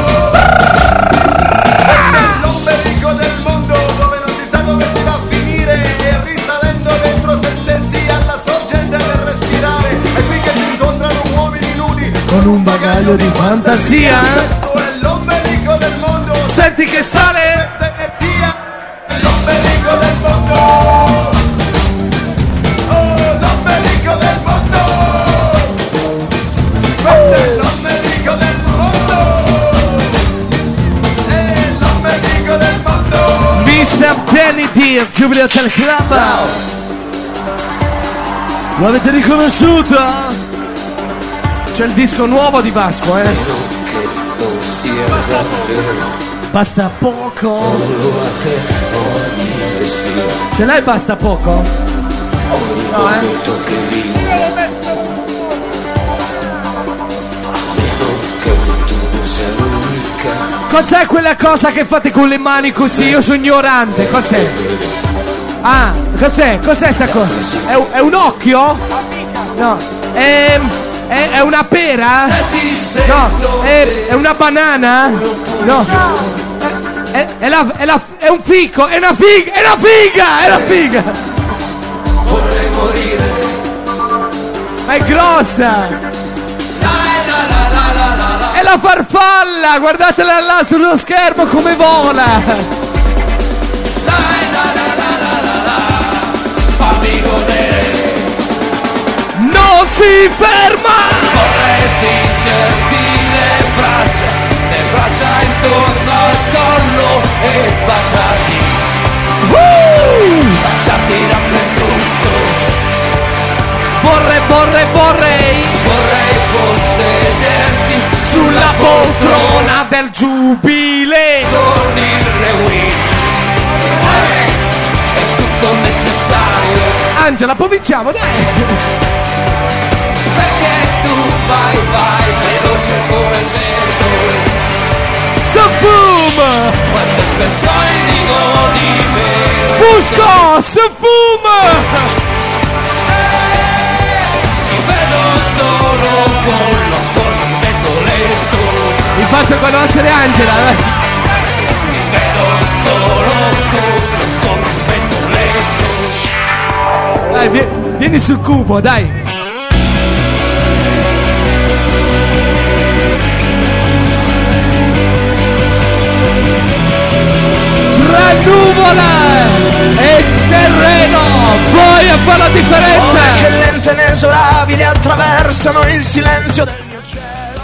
F: Questo è l'ombelico del mondo dove non si sa dove si va a finire e risalendo dentro se stessi alla sorgente per respirare. È qui che si incontrano uomini nudi
A: con un bagaglio di fantasia.
F: Questo è l'ombelico del mondo.
A: Senti che sale.
F: Energia. L'ombelico del mondo. Oh, l'ombelico del mondo. Questo è l'ombelico del mondo. È l'ombelico del mondo.
A: mister Danny D, Jubilee Hotel Club. Lo avete riconosciuto? C'è il disco nuovo di Vasco, eh? Basta poco. Ce l'hai basta poco? No, eh? Cos'è quella cosa che fate con le mani così? Io sono ignorante, cos'è? Ah, cos'è? Cos'è sta cosa? È un, è un occhio? No. È, è, è una pera? No. È, è una banana? No. È, è, la, è, la, è un fico? È una figa! È una figa! È una figa!
L: Vorrei morire.
A: Ma è grossa! È la farfalla! Guardatela là sullo schermo come vola!
L: Fammi godere.
A: Non si ferma!
L: Vorrei stringerti le braccia, le braccia intorno al collo e baciarti.
A: Uh!
L: Baciarti dappertutto.
A: Vorrei, vorrei, vorrei!
L: Vorrei possederti
A: Sulla poltrona del giubileo!
L: con il rewind. È tutto necessario.
A: Angela, poi vinciamo, dai!
L: Perché tu vai, vai, veloce come il vento.
A: Safum!
L: Quante espressioni dico di me.
A: Fusco! Dio, si fuma!
L: Solo con lo scorrimento lento
A: Vi faccio conoscere Angela, eh.
L: vedo solo con lo scorrimento lento.
A: Dai, vi- vieni sul cubo, dai. Tra nuvola e terreno, vuoi a fare la differenza?
M: Ore che lente e inesorabili attraversano il silenzio del mio cielo,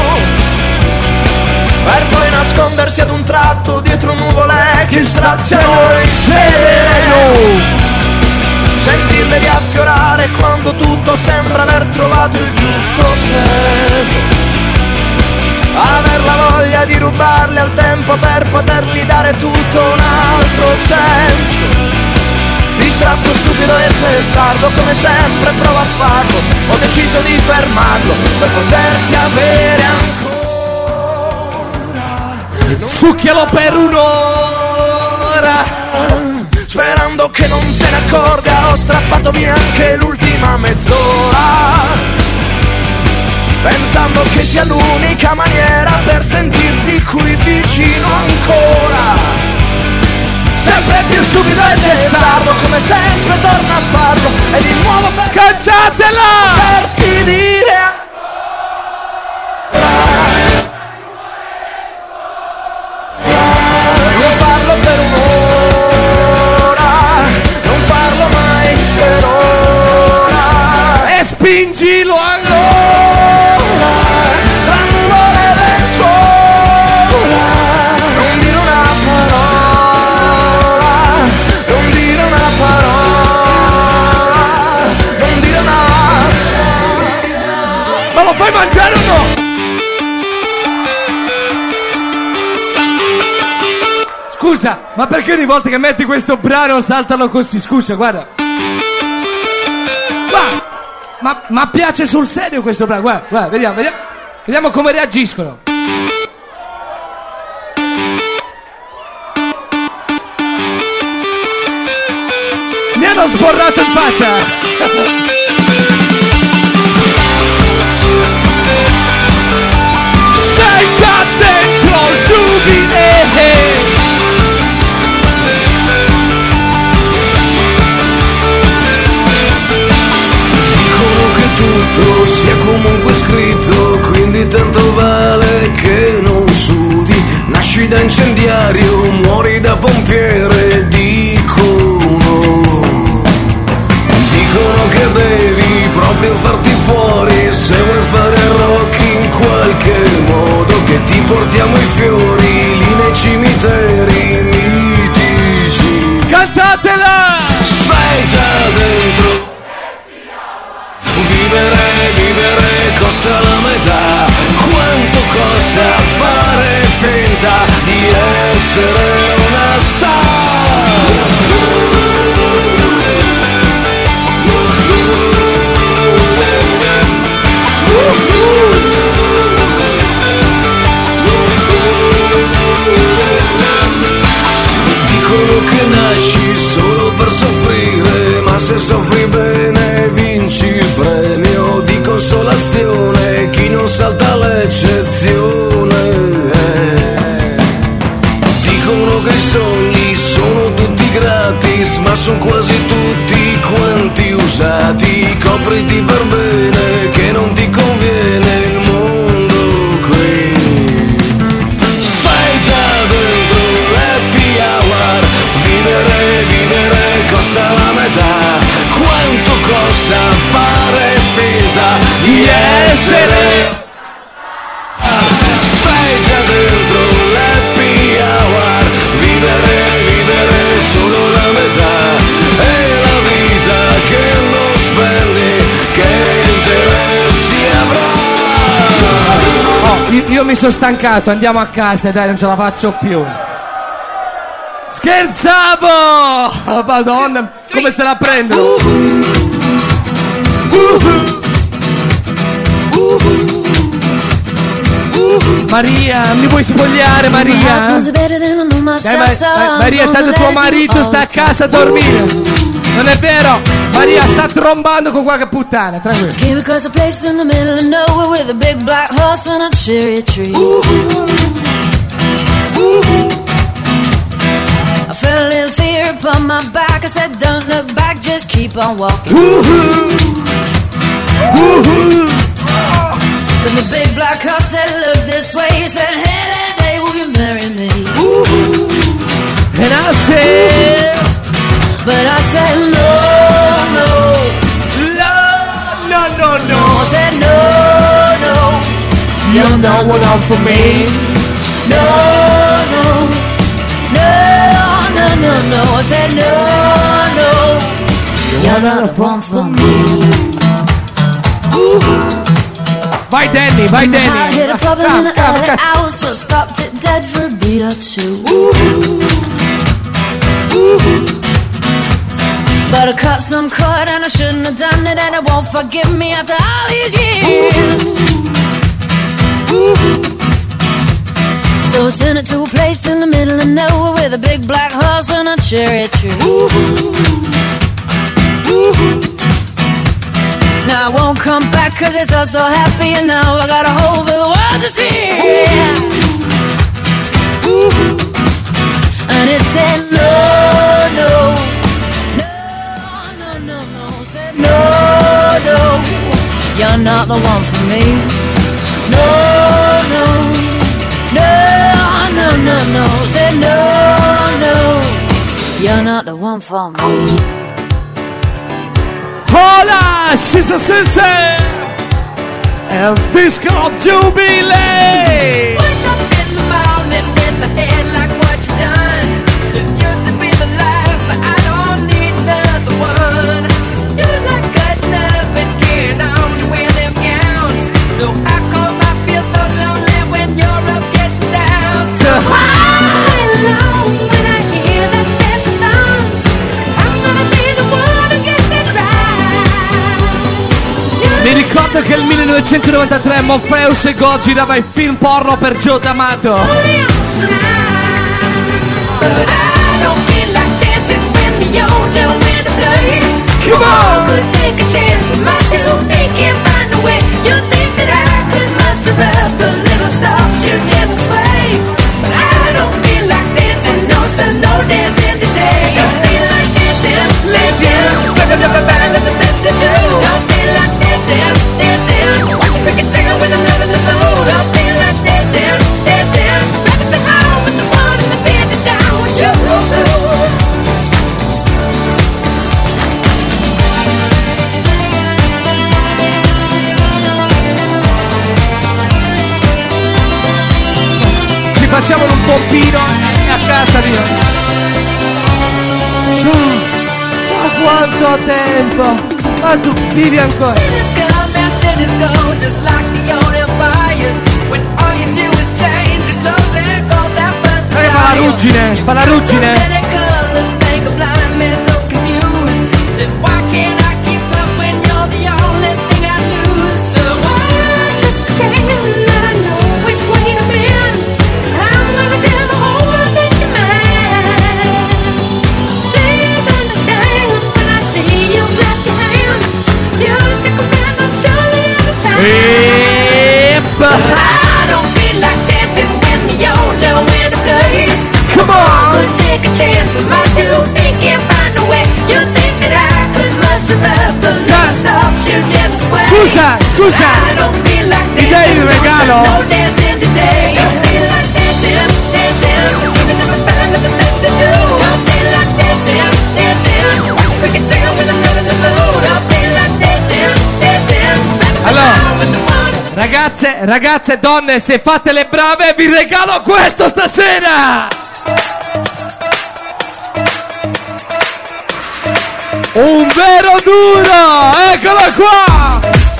M: per poi nascondersi ad un tratto dietro nuvole che straziano il cielo. Sentirle riaffiorare quando tutto sembra aver trovato il giusto peso, aver la voglia di rubarle al tempo per potergli dare tutto un altro senso. Distratto, stupido e testardo, come sempre provo a farlo. Ho deciso di fermarlo per poterti avere ancora.
A: Succhialo per un'ora.
M: Sperando che non se ne accorga, ho strappato via anche l'ultima mezz'ora, pensando che sia l'unica maniera per sentirti qui vicino ancora. Sempre più stupido e testardo, come sempre torno a farlo, e di nuovo per
A: cantatela!
M: poterti dire non farlo per un'ora, non farlo mai per ora,
A: e spingilo ancora!
M: tra nuvole e lenzuola, non dire una parola, non dire una parola, non dire una.
A: Ma lo fai mangiare o no? Scusa, ma perché ogni volta che metti questo brano saltano così? Scusa, guarda. Guarda, ma, ma piace sul serio questo brano? Guarda, guarda, vediamo, vediamo, vediamo come reagiscono. Mi hanno sborrato in faccia! Sei già dentro il giubile!
L: Dicono che tutto sia comunque scritto, quindi tanto vale che non sudi. Nasci da incendiario, muori da pompiere, dicono. Dicono che devi proprio farti fuori se vuoi fare rock in qualche modo, che ti portiamo i fiori lì nei cimiteri mitici.
A: Cantatela!
L: Sei già dentro. Vivere, vivere costa la metà. Quanto costa fare finta di essere una star? Dicono che nasci solo per soffrire, ma se soffri bene vinci il premio di consolazione. Chi non salta l'eccezione. Dicono che i sogni sono tutti gratis, ma sono quasi tutti quanti usati. Copriti per bene che non ti conviene il mondo qui. Sei già dentro l'happy hour. Vivere, vivere costa la metà. Quanto costa fare finta di essere? Sei già dentro l'happy hour. Vivere, vivere solo la metà. E la vita che non spendi, che interessi avrà?
A: Oh, io, io mi sono stancato, andiamo a casa, dai, non ce la faccio più. Scherzavo! Oh, Madonna, come se la prendono? Maria, mi vuoi spogliare, Maria? Eh, ma- ma- Maria, tanto tuo marito sta a casa a dormire. Non è vero? Maria sta trombando con qualche puttana, tranquillo.
E: Came across a place in the middle of nowhere with a big black horse and a cherry tree. I felt a little fear upon my back. I said, don't look back, just keep on walking. Then the big black horse said, look this way. He said, hey, that day will you marry me?
A: And I said,
E: but I said, no, no.
A: No, no, no.
E: I said, no, no.
A: You're not one out for me.
E: No, no. No, no, no, no. I said, no, no. You're not the one for me.
A: Vai Danny, vai
E: I
A: Danny.
E: hit a problem
A: Come,
E: in the
A: come,
E: early
A: cazzo.
E: hours, so stopped it dead for a beat or two. But I cut some cord and I shouldn't have done it, and it won't forgive me after all these years. So I sent it to a place in the middle of nowhere with a big black horse and a cherry tree. Now I won't come back cause it's all so happy, and now I got a hole for the world to see. And it said no, no. No, no, you're not the one for me. No, no, no, no, no, no. Say no, no, you're not the one for me.
A: Hola, sister, sister. El Disco Jubilee.
N: Wake up in the morning with the head like what you done. It's good to be alive, but I don't need another one. You like cutting up and carrying on, you wear them gowns. So how come I feel so lonely when you're up getting down? So I alone when I hear that sad song. I'm gonna be the one who gets it right.
A: Mi ricordo che nel millenovecentonovantatré Morpheus e Go girava il film porno per Joe D'Amato.
N: But I don't feel like dancing when the old Joe in the place.
A: Come on!
N: Could take a chance with my two feet, can't find a way. You think that I could muster up a little soft shoe gentle sway. But I don't feel like dancing, no son, no dancing today. Don't feel like dancing, dancing. Never, never find nothing left to do. Don't feel like dancing, dancing. Watch you pick a tail when I'm not in the mood. Don't feel like dancing, dancing. Back at the home with the one in the bed down with you.
A: Ci facciamo un pompino a casa mia. Ma quanto tempo! Ma tu vivi ancora!
N: Cities come and cities go, just like the old empires. When all you do is change your clothes and go that bus.
A: Eh, fa la ruggine, fa la ruggine.
N: So many colors make a blind man so confused. Then why can't I keep up when you're the only thing I lose? So I just pretend that I know which way to bend. I'm gonna tell the whole world that you're mine. So please understand when I see you clap your hands. You stick around, I'm sure the other time. But I don't feel like dancing when the old Joe in the place.
A: Come on!
N: Could take a chance with my two feet, can't find a way. You think that I could muster up a little soft shoe just sway.
A: Scusa, scusa!
N: I don't feel like
A: Mi dai
N: dancing,
A: il
N: no,
A: regalo?
N: son, no dancing today. Don't feel like dancing, dancing. Even if I find nothing left to do. Don't feel like dancing, dancing. Watch you break it down when I'm not in the mood. Don't feel like dancing, dancing.
A: Allora, ragazze, ragazze, donne, se fate le brave vi regalo questo stasera! Un vero duro! Eccolo qua!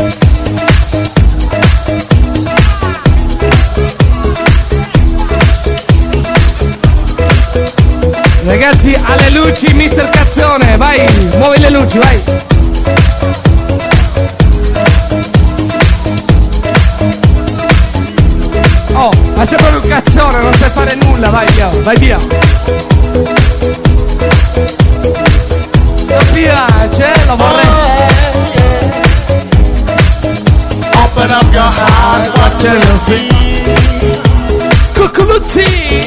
A: Ragazzi, alle luci, mister Cazzone, vai, muovi le luci, vai! Oh, ma sei proprio un cazzone, non sai fare nulla, vai via, vai via. Mi piace, lo vorresti.
F: Open up your heart, what do you feel?
A: Cuculuzzi.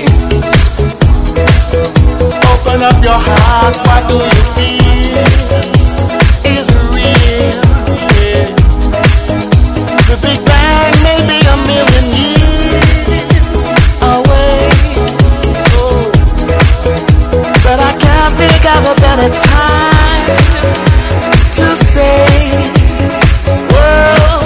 F: Open up your heart, what do you feel? Is it real? Yeah. The Big Bang may be a million years away. Oh. But I can't think of a better time to say, well,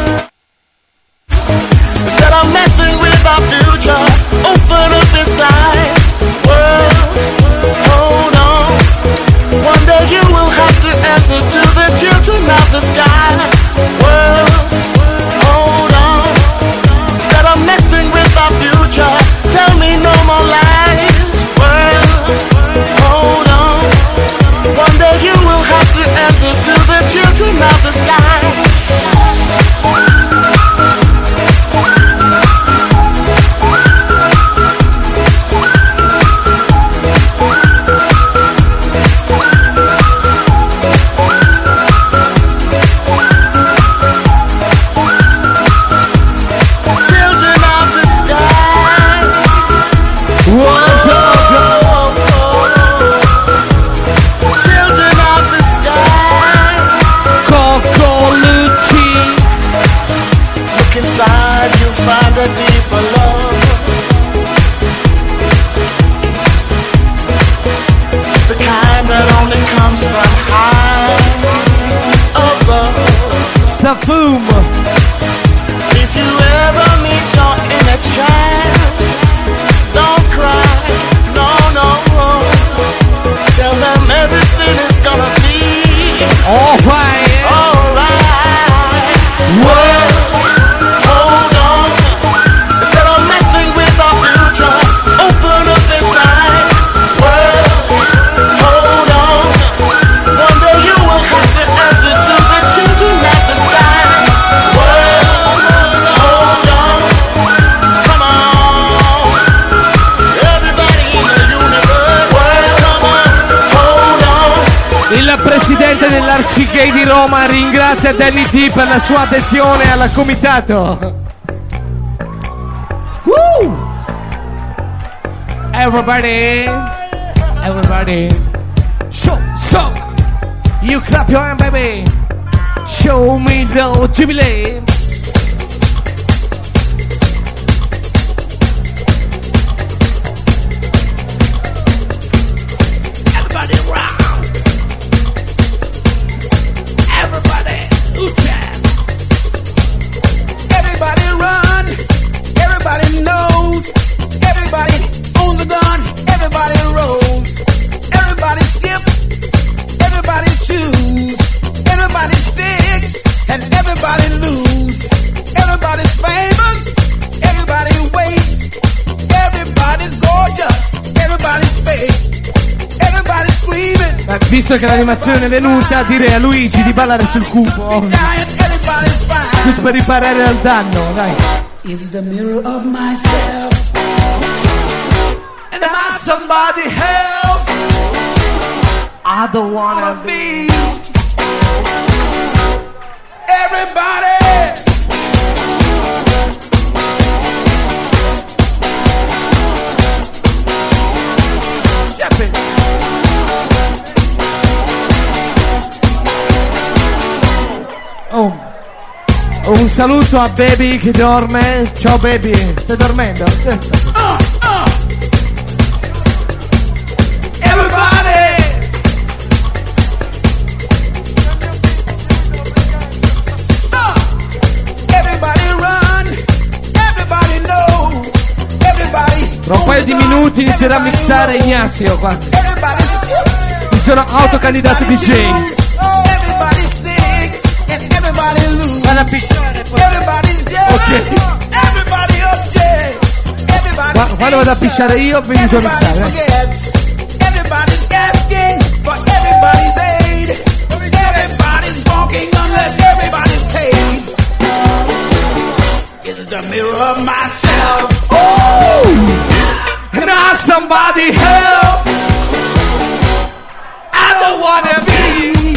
F: instead of messing with our future, open up inside. Well, hold on. One day you will have to answer to the children of the sky. Well, hold on. Instead of messing with our future, tell me no more lies. Well, hold on. One day you will have to answer to the children of the sky. Find a deeper love, the kind that only comes from high above.
A: Safoom.
F: If you ever meet your inner child, don't cry, no, no. Tell them everything is gonna be
A: alright,
F: alright. Well, hold on. Instead of messing with our future, open up inside. Well, hold on. One day you will have to answer to the children of the sky. Well, hold on. Come on. Everybody in the universe. Well, come on. Hold on.
A: Il presidente dell'Arcigay di Roma ringrazia Danny T per la sua adesione al comitato. Woo! Everybody, everybody, show, so, you clap your hand, baby. Show me the jubilee. Everybody round. Everybody, ooh, yes.
O: Everybody run, everybody knows, everybody owns a gun, everybody rolls, everybody skip, everybody choose, everybody sticks, and everybody lose, everybody's famous, everybody waits, everybody's gorgeous, everybody's fake, everybody's screaming.
A: Ma visto che l'animazione è venuta, direi a Luigi di ballare sul cubo. Giusto per riparare dal danno, dai.
O: Is the mirror of myself,
A: and am I somebody else? I don't wanna be.
O: Everybody.
A: Jeffy. Oh. Un saluto a Baby che dorme. Ciao Baby, stai dormendo?
O: Uh, uh.
A: Everybody!
O: Uh. Everybody run, everybody know, everybody.
A: Tra un paio di minuti inizierà a mixare Ignazio qua. Mi sono autocandidato D J.
O: Everybody sticks and everybody lose.
A: Vado a pisciare poi.
O: Everybody's jealous.
A: Ok.
O: Everybody objects. Everybody
A: Qua- Quando vado a pisciare io, ho venuto a
O: everybody
A: mixare.
O: forgets. Everybody's asking for everybody's aid. Everybody's walking unless everybody's paid. Is the mirror of myself.
A: Not somebody else. I don't wanna be.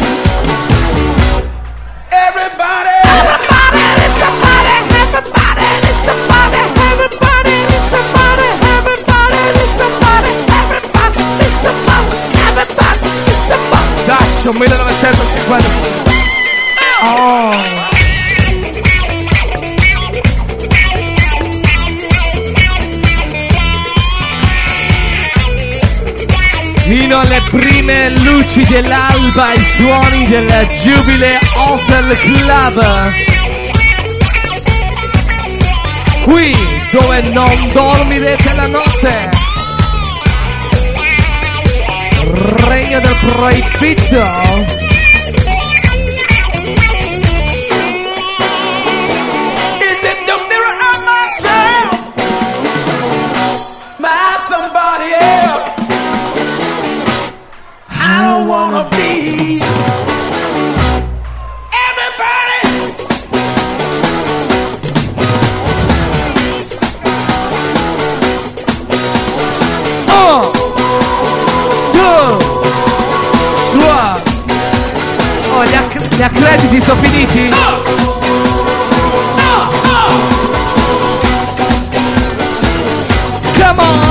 O: Everybody.
J: Everybody needs somebody. Everybody needs somebody. Everybody needs somebody. Everybody needs somebody. Everybody needs somebody. Everybody needs somebody.
A: Daccio millenovecentocinquanta. Oh. Fino alle prime luci dell'alba, i suoni del Jubilee Hotel Club. Qui dove non dormirete la notte. Regno del proibito.
O: Is it the mirror of myself? My somebody else. I don't wanna be. Everybody.
A: Oh, due, due. Oh, gli, acc- gli accrediti sono finiti? Come on.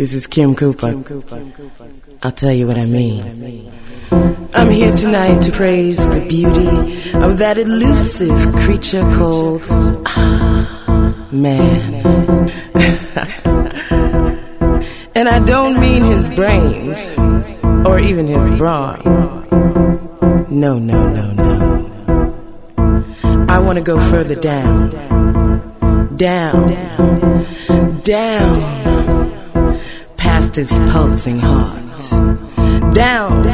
P: This is Kim Cooper. I'll tell you what I mean. I'm here tonight to praise the beauty of that elusive creature called ah, man. And I don't mean his brains or even his brawn. No, no, no, no. I want to go further down. Down. Down. Past his pulsing heart. Down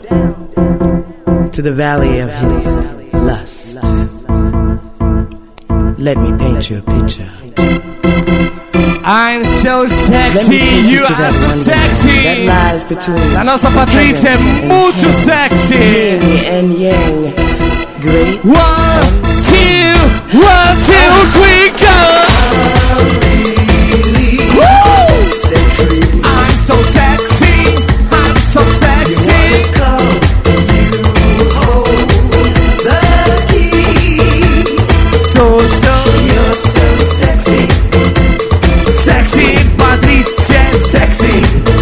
P: to the valley of his lust. Let me paint you a picture.
A: I'm so sexy, you are so sexy.
P: That lies between
A: La nostra Patrizia è molto sexy.
P: Yin and yang, great.
A: One, two, one, two, three, go. Woo! I'm so sexy, I'm so sexy. So, so,
P: you're so sexy.
A: Sexy, Patrizia, sexy.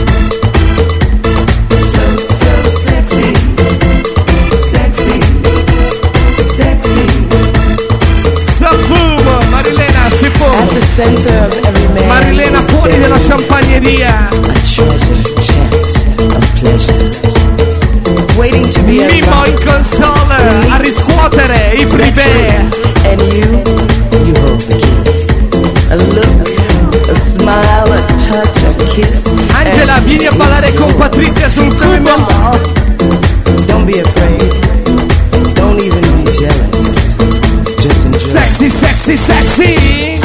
P: So, so sexy. Sexy. Sexy.
A: Sapumo, Marilena, si può.
P: At the center of every man.
A: Marilena fuori dalla champagneria.
P: A treasure chest of pleasure. Waiting to be
A: Mimmo in console a riscuotere i privé.
P: And you, you hold the key. A look, a smile, a touch, a kiss.
A: Angela, vieni a ballare con Patrizia sul cubo.
P: Don't be afraid. Don't even be jealous. Just enjoy.
A: Sexy, sexy, sexy.